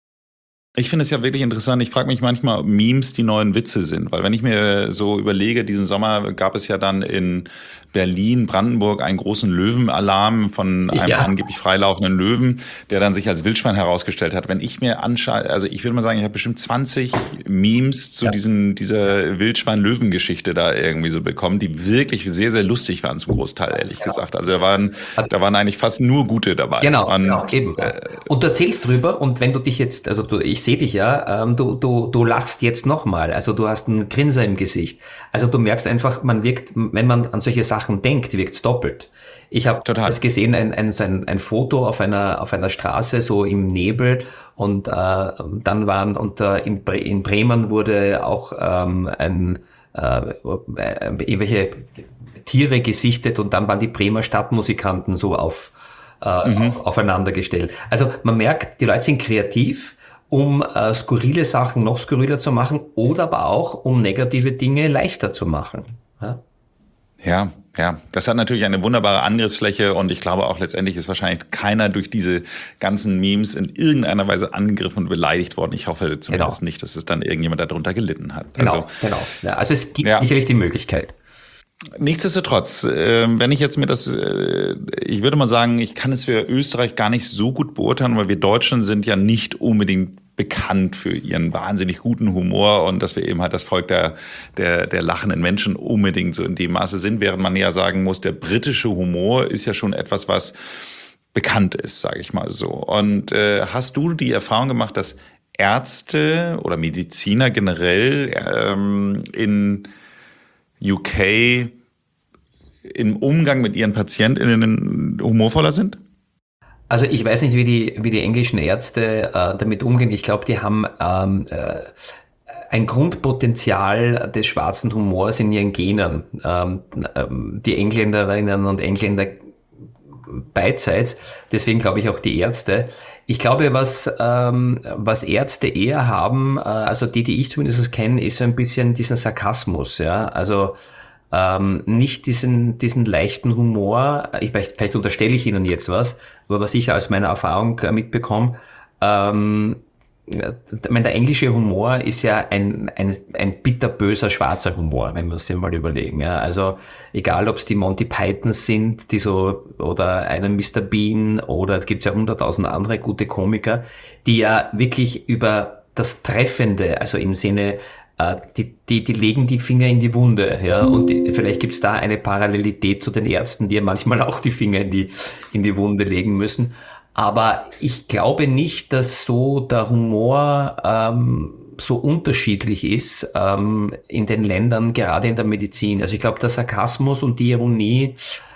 Ich finde es ja wirklich interessant. Ich frage mich manchmal, ob Memes die neuen Witze sind. Weil wenn ich mir so überlege, diesen Sommer gab es ja dann in Berlin, Brandenburg einen großen Löwenalarm von einem ja. angeblich freilaufenden Löwen, der dann sich als Wildschwein herausgestellt hat. Wenn ich mir anschaue, also ich würde mal sagen, ich habe bestimmt zwanzig Memes zu ja. diesen, dieser Wildschwein-Löwen-Geschichte da irgendwie so bekommen, die wirklich sehr, sehr lustig waren zum Großteil, ehrlich genau. gesagt. Also da waren, da waren eigentlich fast nur gute dabei. Genau, und, genau eben. Äh, und du erzählst drüber und wenn du dich jetzt, also du, ich sehe dich ja, ähm, du, du, du lachst jetzt nochmal, also du hast einen Grinser im Gesicht. Also du merkst einfach, man wirkt, wenn man an solche Sachen denkt, wirkt es doppelt. Ich habe das gesehen, ein, ein, ein, ein Foto auf einer, auf einer Straße, so im Nebel und äh, dann waren, und äh, in, Bre- in Bremen wurde auch ähm, ein, äh, irgendwelche Tiere gesichtet und dann waren die Bremer Stadtmusikanten so auf, äh, mhm. auf, aufeinander gestellt. Also man merkt, die Leute sind kreativ, um äh, skurrile Sachen noch skurriler zu machen oder aber auch, um negative Dinge leichter zu machen. Ja? Ja, ja, das hat natürlich eine wunderbare Angriffsfläche und ich glaube auch letztendlich ist wahrscheinlich keiner durch diese ganzen Memes in irgendeiner Weise angegriffen und beleidigt worden. Ich hoffe zumindest genau. nicht, dass es dann irgendjemand darunter gelitten hat. Genau, also, genau. Ja, also es gibt ja. sicherlich die Möglichkeit. Nichtsdestotrotz, äh, wenn ich jetzt mir das, äh, ich würde mal sagen, ich kann es für Österreich gar nicht so gut beurteilen, weil wir Deutschen sind ja nicht unbedingt bekannt für ihren wahnsinnig guten Humor und dass wir eben halt das Volk der, der, der lachenden Menschen unbedingt so in dem Maße sind, während man ja sagen muss, der britische Humor ist ja schon etwas, was bekannt ist, sage ich mal so. Und äh, hast du die Erfahrung gemacht, dass Ärzte oder Mediziner generell ähm, in U K im Umgang mit ihren PatientInnen humorvoller sind? Also ich weiß nicht, wie die, wie die englischen Ärzte äh, damit umgehen. Ich glaube, die haben ähm, äh, ein Grundpotenzial des schwarzen Humors in ihren Genen. Ähm, ähm, die Engländerinnen und Engländer beidseits, deswegen glaube ich auch die Ärzte. Ich glaube, was, ähm, was Ärzte eher haben, äh, also die, die ich zumindest kenne, ist so ein bisschen diesen Sarkasmus, ja, also ähm, nicht diesen, diesen leichten Humor, ich, vielleicht, vielleicht unterstelle ich Ihnen jetzt was, aber was ich aus meiner Erfahrung äh, mitbekomme, ähm, ich meine, der englische Humor ist ja ein, ein, ein bitterböser schwarzer Humor, wenn wir uns den mal überlegen. Ja. Also egal, ob es die Monty Pythons sind, die so, oder einen Mister Bean, oder es gibt ja hunderttausend andere gute Komiker, die ja wirklich über das Treffende, also im Sinne, äh, die, die, die legen die Finger in die Wunde. Ja. Und die, vielleicht gibt es da eine Parallelität zu den Ärzten, die ja manchmal auch die Finger in die, in die Wunde legen müssen. Aber ich glaube nicht, dass so der Humor ähm, so unterschiedlich ist ähm, in den Ländern, gerade in der Medizin. Also ich glaube, der Sarkasmus und die Ironie,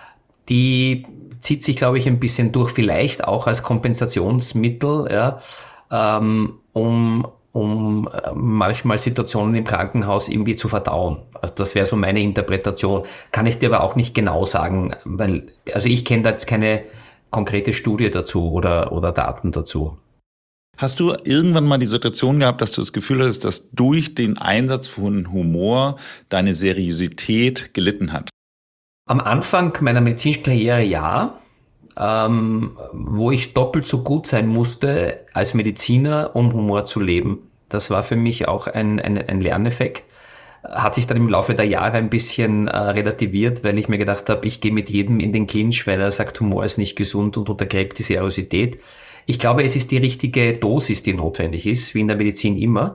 die zieht sich, glaube ich, ein bisschen durch, vielleicht auch als Kompensationsmittel, ja, ähm, um, um manchmal Situationen im Krankenhaus irgendwie zu verdauen. Also das wäre so meine Interpretation. Kann ich dir aber auch nicht genau sagen, weil, also ich kenne da jetzt keine konkrete Studie dazu oder, oder Daten dazu. Hast du irgendwann mal die Situation gehabt, dass du das Gefühl hast, dass durch den Einsatz von Humor deine Seriosität gelitten hat? Am Anfang meiner medizinischen Karriere ja, ähm, wo ich doppelt so gut sein musste als Mediziner, um Humor zu leben. Das war für mich auch ein, ein, ein Lerneffekt. Hat sich dann im Laufe der Jahre ein bisschen äh, relativiert, weil ich mir gedacht habe, ich gehe mit jedem in den Clinch, weil er sagt, Humor ist nicht gesund und untergräbt die Seriosität. Ich glaube, es ist die richtige Dosis, die notwendig ist, wie in der Medizin immer,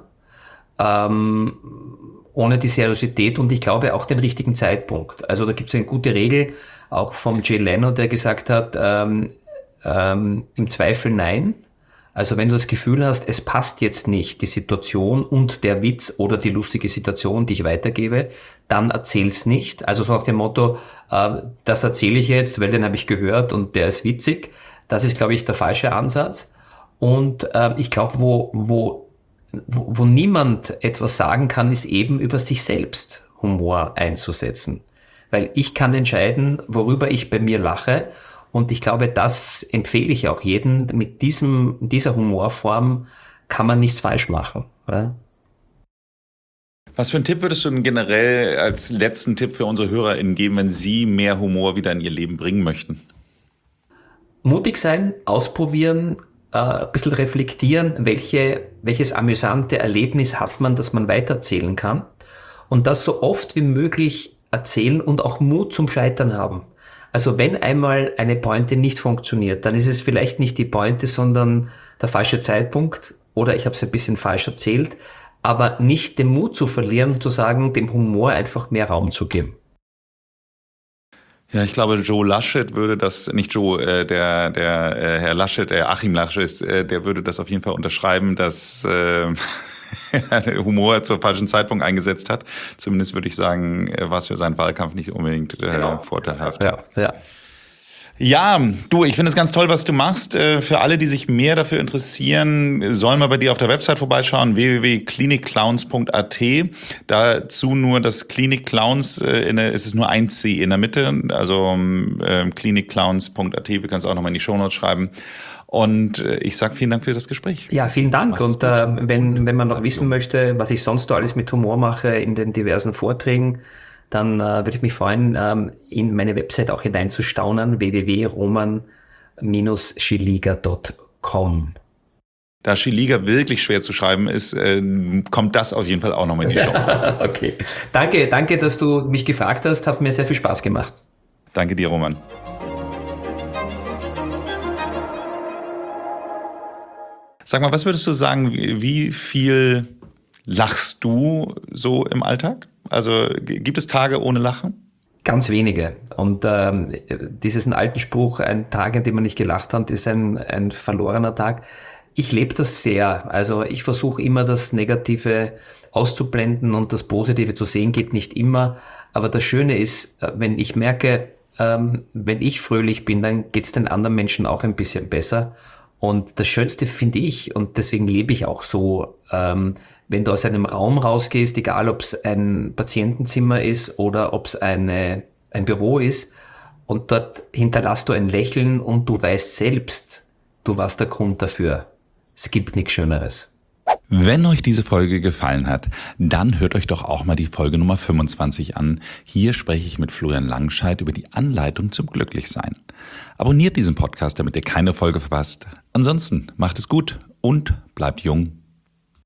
ähm, ohne die Seriosität und ich glaube auch den richtigen Zeitpunkt. Also da gibt es eine gute Regel, auch vom Jay Leno, der gesagt hat, ähm, ähm, im Zweifel nein. Also wenn du das Gefühl hast, es passt jetzt nicht die Situation und der Witz oder die lustige Situation, die ich weitergebe, dann erzähl's nicht. Also so auf dem Motto, äh, das erzähle ich jetzt, weil den habe ich gehört und der ist witzig. Das ist, glaube ich, der falsche Ansatz. Und äh, ich glaube, wo, wo, wo, wo niemand etwas sagen kann, ist eben über sich selbst Humor einzusetzen. Weil ich kann entscheiden, worüber ich bei mir lache. Und ich glaube, das empfehle ich auch jedem. Mit diesem, dieser Humorform kann man nichts falsch machen. Oder? Was für einen Tipp würdest du denn generell als letzten Tipp für unsere HörerInnen geben, wenn sie mehr Humor wieder in ihr Leben bringen möchten? Mutig sein, ausprobieren, äh, ein bisschen reflektieren, welche, welches amüsante Erlebnis hat man, das man weitererzählen kann. Und das so oft wie möglich erzählen und auch Mut zum Scheitern haben. Also wenn einmal eine Pointe nicht funktioniert, dann ist es vielleicht nicht die Pointe, sondern der falsche Zeitpunkt oder ich habe es ein bisschen falsch erzählt, aber nicht den Mut zu verlieren und zu sagen, dem Humor einfach mehr Raum zu geben. Ja, ich glaube, Joe Laschet würde das, nicht Joe, äh, der, der äh, Herr Laschet, äh, Achim Laschet, äh, der würde das auf jeden Fall unterschreiben, dass äh, der Humor zur falschen Zeitpunkt eingesetzt hat. Zumindest würde ich sagen, war es für seinen Wahlkampf nicht unbedingt äh, genau. vorteilhaft. Ja, ja. Ja, du, ich finde es ganz toll, was du machst. Für alle, die sich mehr dafür interessieren, sollen wir bei dir auf der Website vorbeischauen, w w w punkt klinikclowns punkt a t. Dazu nur das Klinik-Clowns, es ist nur ein C in der Mitte, also äh, klinikclowns punkt a t. Wir können es auch nochmal in die Shownotes schreiben. Und ich sage vielen Dank für das Gespräch. Ja, vielen Dank. Und äh, wenn, wenn man noch wissen möchte, was ich sonst so alles mit Humor mache in den diversen Vorträgen, dann äh, würde ich mich freuen, ähm, in meine Website auch hineinzustaunen, w w w punkt roman Bindestrich schiliga punkt com. Da Schilliger wirklich schwer zu schreiben ist, äh, kommt das auf jeden Fall auch nochmal in die Show. Okay. Danke, danke, dass du mich gefragt hast. Hat mir sehr viel Spaß gemacht. Danke dir, Roman. Sag mal, was würdest du sagen, wie viel lachst du so im Alltag? Also gibt es Tage ohne Lachen? Ganz wenige. Und ähm, dieses alten Spruch, ein Tag, an dem man nicht gelacht hat, ist ein, ein verlorener Tag. Ich lebe das sehr. Also ich versuche immer, das Negative auszublenden und das Positive zu sehen, geht nicht immer. Aber das Schöne ist, wenn ich merke, ähm, wenn ich fröhlich bin, dann geht es den anderen Menschen auch ein bisschen besser. Und das Schönste finde ich, und deswegen lebe ich auch so, ähm, wenn du aus einem Raum rausgehst, egal ob es ein Patientenzimmer ist oder ob es eine, ein Büro ist, und dort hinterlässt du ein Lächeln und du weißt selbst, du warst der Grund dafür. Es gibt nichts Schöneres. Wenn euch diese Folge gefallen hat, dann hört euch doch auch mal die Folge Nummer fünfundzwanzig an. Hier spreche ich mit Florian Langscheid über die Anleitung zum Glücklichsein. Abonniert diesen Podcast, damit ihr keine Folge verpasst. Ansonsten macht es gut und bleibt jung.